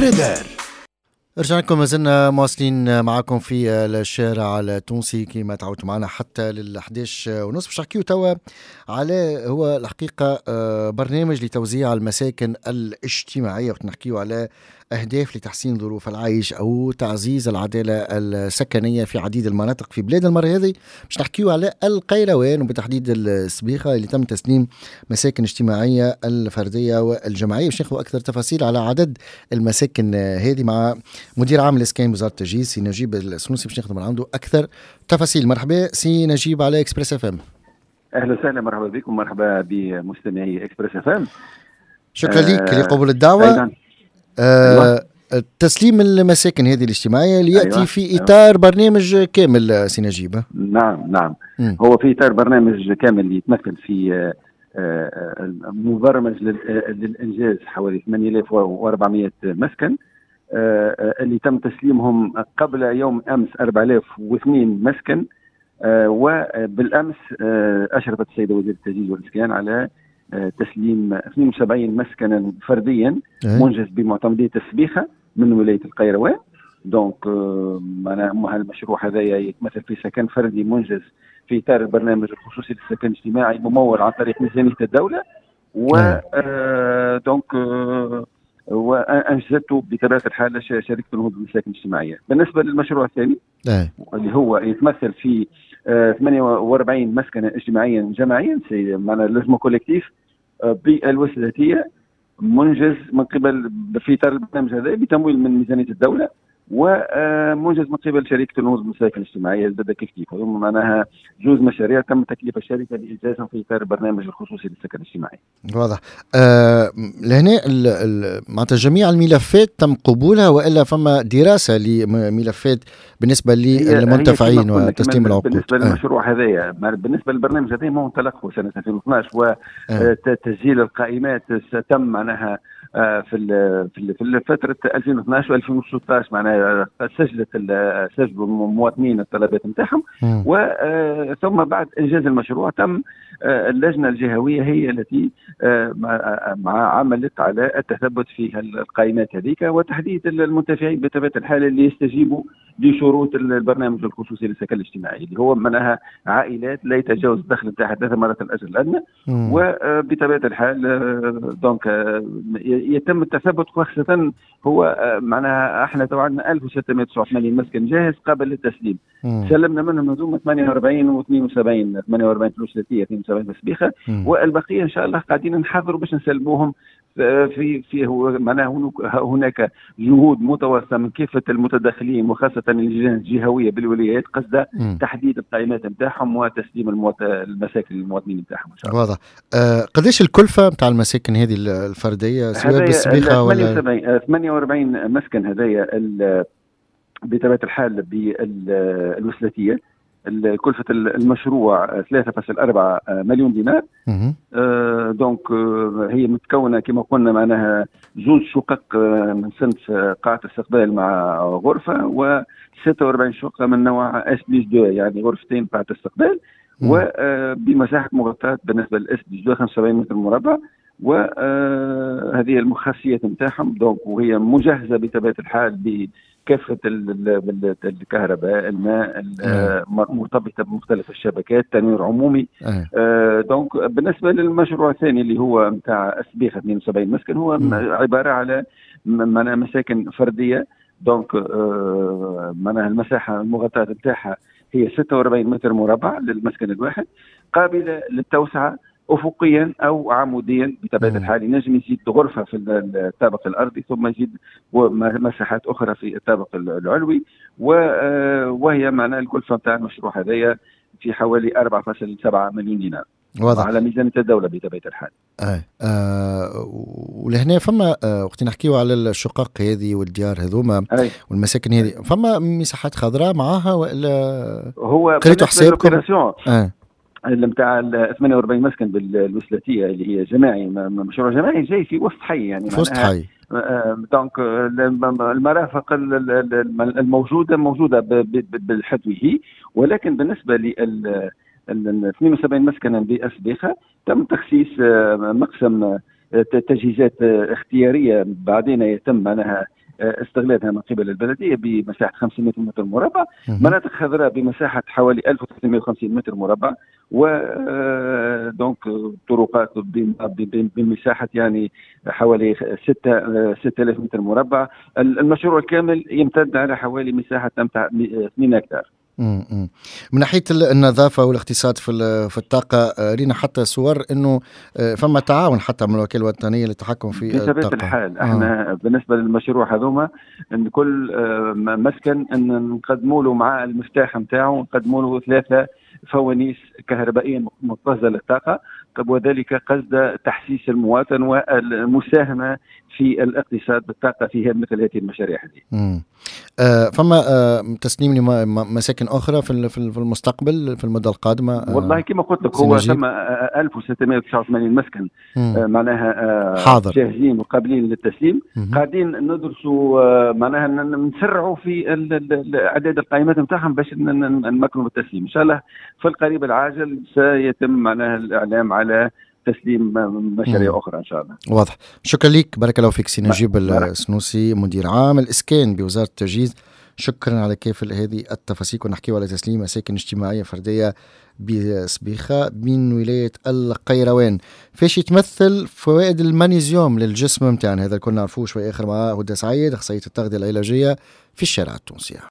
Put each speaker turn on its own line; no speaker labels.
الرادار.
رجعنا لكم، ما زلنا مواصلين معكم في الشارع التونسي كما تعودتوا معنا حتى لل11:30. باش نحكيو توا على هو الحقيقة برنامج لتوزيع المساكن الاجتماعية، وقت نحكيو على أهداف لتحسين ظروف العيش أو تعزيز العدالة السكنية في عديد المناطق في بلاد. المرة هذه باش نحكيو على القيروان وبتحديد السبيخة اللي تم تسليم مساكن اجتماعية الفردية والجماعية. باش ناخذ أكثر تفاصيل على عدد المساكن هذه مع مدير عام الإسكان بوزارة التجهيز سي نجيب السنوسي، باش ناخذ من عنده أكثر تفاصيل. مرحبا سي نجيب على إكسبريس اف ام.
أهلا وسهلا، مرحبا بكم، مرحبا بمستمعي إكسبريس اف ام.
شكرا لك لقبول الدعوة. تسليم المساكن هذه الاجتماعية اللي يأتي في إطار برنامج كامل سي نجيب.
نعم. هو في إطار برنامج كامل يتمثل في مبرمج للإنجاز حوالي 8400 مسكن اللي تم تسليمهم قبل يوم أمس 4002 مسكن. وبالأمس أشرفت السيدة وزيرة التجهيز والإسكان على تسليم 72 مسكنا فرديا منجز بمعتمدية السبيخة من ولاية القيروان. دونك معناها المشروع هذا يتمثل في سكن فردي منجز في إطار البرنامج الخصوصي للسكن الاجتماعي ممول عن طريق ميزانية الدولة. و دونك وأنجزته بطبيعة الحال شركة النهوض بالمساكن الاجتماعية. بالنسبة للمشروع الثاني اللي هو يتمثل في 48 مسكنا اجتماعيا جماعيا معنا لجمة كوليكتيف بالوسلاتية منجز من قبل في إطار البرنامج هذا بتمويل من ميزانية الدولة، ومنجز من قبل شركة النهوض بالمساكن الاجتماعية البدا كيف هذوما معناها جوز مشاريع تم تكليف الشركة لإنجازهم في إطار البرنامج الخصوصي للسكن الاجتماعي.
واضح. لهنا معناتها جميع الملفات تم قبولها وإلا فما دراسة لملفات بالنسبة للمنتفعين وتسليم العقود؟
بالنسبة للمشروع هذايا، بالنسبة للبرنامج هذا ما انطلقه سنة 2012 وتسجيل القائمات تم معناها في فترة 2012 و2016 معناها سجلوا المواطنين الطلبات نتاعهم، وثم بعد إنجاز المشروع تم اللجنة الجهوية هي التي عملت على التثبت في القائمات هذيك وتحديد المنتفعين بطبيعة الحال اللي يستجيبوا لشروط البرنامج الخصوصي للسكن الاجتماعي اللي هو معناها عائلات لا يتجاوز الدخل نتاعها 3 مرات الأجر الأدنى. وبطبيعة الحال دونك يتم التثبت، خاصة هو معناها احنا تو عندنا 1689 مسكن جاهز قابل للتسليم. سلمنا منهم هذوما 48 و72، 48 فلوس ذاتية، 72 مسبيخة، والبقية ان شاء الله قاعدين نحضروا باش نسلموهم في معناها هناك جهود متواصلة من كافة المتداخلين وخاصة اللجان الجهوية بالولايات قصد تحديد القائمات نتاعهم وتسليم المساكن للمواطنين نتاعهم ان شاء الله.
واضح. قديش الكلفة نتاع المساكن هذه الفردية سواء بالسبيخة ولا
48 مسكن هذايا بطبيعة الحال بالوسلاتية كلفة المشروع 3.4 مليون دينار. دونك هي متكونة كما قلنا معناها 2 شقق من صنف قاعة استقبال مع غرفة، و46 شقة من نوع اس بلس 2 يعني غرفتين قاعة استقبال، وبمساحة مغطاة بالنسبة للاس بلس 2 75 متر مربع، وهذه المخاصيات نتاعهم. دونك وهي مجهزة بطبيعة الحال بكافة الكهرباء، الماء، مرتبطة بمختلف الشبكات، تنوير عمومي. دونك بالنسبة للمشروع الثاني اللي هو نتاع اسبيخة 72 مسكن هو عبارة على مساكن فردية. دونك معناها المساحة المغطاة نتاعها هي 46 متر مربع للمسكن الواحد، قابلة للتوسعة أفقيا أو عموديا بطبيعة الحال. ينجم يزيد غرفة في الطابق الأرضي ثم يزيد مساحات أخرى في الطابق العلوي، وهي معناها الكلفة نتاع المشروع هذايا في حوالي 4.7 مليون دينار. واضح. على ميزانية الدولة بطبيعة الحال.
ولهنا فما وقت نحكيو على الشقق هذه والديار هذوما والمساكن هذه فما مساحات خضراء معاها ولا
هو
قريتوا حسابكم؟
اللي نتاع 48 مسكن بالوسلاتية اللي هي جماعي، مشروع جماعي جاي في وسط حي يعني
في وسط حي.
دونك المرافق موجودة بالحدوي، ولكن بالنسبة لل 72 مسكنا بأسبيخة تم تخصيص مقسم تجهيزات اختيارية، بعدين يتم معناها استغلالها من قبل البلديه بمساحه 500 متر مربع، مناطق خضراء بمساحه حوالي 1350 متر مربع، و دونك طرقات بمساحة يعني حوالي 6000 متر مربع. المشروع الكامل يمتد على حوالي مساحة تمتع 2 هكتار.
من ناحية النظافة والاقتصاد في الطاقة، رينا حتى صور انه فما تعاون حتى من الوكالة الوطنية للتحكم في الطاقة.
بطبيعة الحال احنا بالنسبة للمشروع هذوما ان كل مسكن ان نقدموا له مع المفتاح نتاعو، نقدموا له 3 فوانيس كهربائية متصلة للطاقة، وذلك قصد تحسيس المواطن والمساهمة في الاقتصاد بالطاقة في مثل هذه المشاريع هذه.
فما تسليم لمساكن أخرى في المستقبل في المدى القادمة؟
والله كما قلت لك هو ثم 1689 مسكن معناها
حاضر
جاهزين وقابلين للتسليم. قاعدين ندرسوا معناها نسرعوا في عدد القائمات نتاعهم باش نمكنوا بالتسليم. إن شاء الله في القريب العاجل سيتم معناها الإعلام على تسليم مشاريع أخرى إن شاء الله.
واضح. شكرا لك، بارك الله فيك سي نجيب السنوسي، مدير عام الإسكان بوزارة التجهيز. شكرا على كافل هذه التفاصيل. ونحكيو على تسليم مساكن اجتماعية فردية بسبيخة من ولاية القيروان. فاش يتمثل فوائد المغنيسيوم للجسم متاعنا؟ هذا كنا نعرفوه شوي آخر مع هدى سعيد، أخصائية التغذية العلاجية في الشارع التونسي.